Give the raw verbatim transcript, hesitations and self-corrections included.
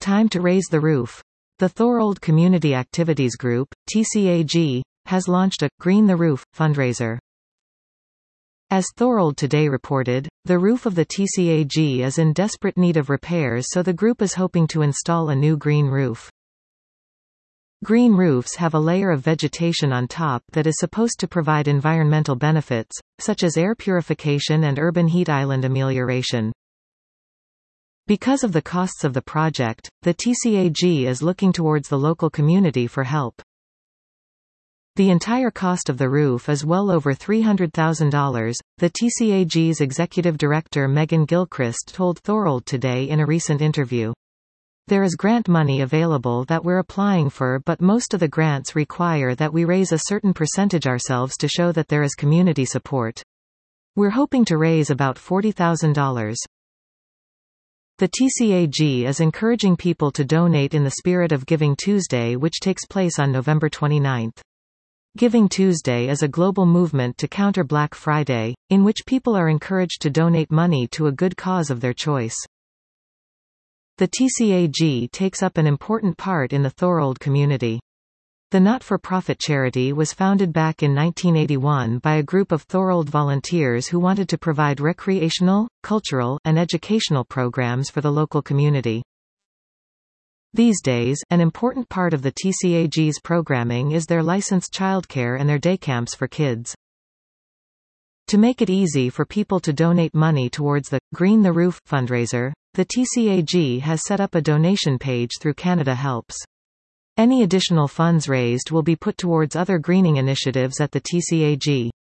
Time to raise the roof. The Thorold Community Activities Group, T C A G, has launched a Green the Roof fundraiser. As Thorold Today reported, the roof of the T C A G is in desperate need of repairs, so the group is hoping to install a new green roof. Green roofs have a layer of vegetation on top that is supposed to provide environmental benefits, such as air purification and urban heat island amelioration. Because of the costs of the project, the T C A G is looking towards the local community for help. The entire cost of the roof is well over three hundred thousand dollars, the T C A G's executive director Megan Gilchrist told Thorold Today in a recent interview. There is grant money available that we're applying for, but most of the grants require that we raise a certain percentage ourselves to show that there is community support. We're hoping to raise about forty thousand dollars. The T C A G is encouraging people to donate in the spirit of Giving Tuesday, which takes place on November twenty-ninth. Giving Tuesday is a global movement to counter Black Friday, in which people are encouraged to donate money to a good cause of their choice. The T C A G takes up an important part in the Thorold community. The not-for-profit charity was founded back in nineteen eighty-one by a group of Thorold volunteers who wanted to provide recreational, cultural, and educational programs for the local community. These days, an important part of the T C A G's programming is their licensed childcare and their day camps for kids. To make it easy for people to donate money towards the Green the Roof fundraiser, the T C A G has set up a donation page through Canada Helps. Any additional funds raised will be put towards other greening initiatives at the T C A G.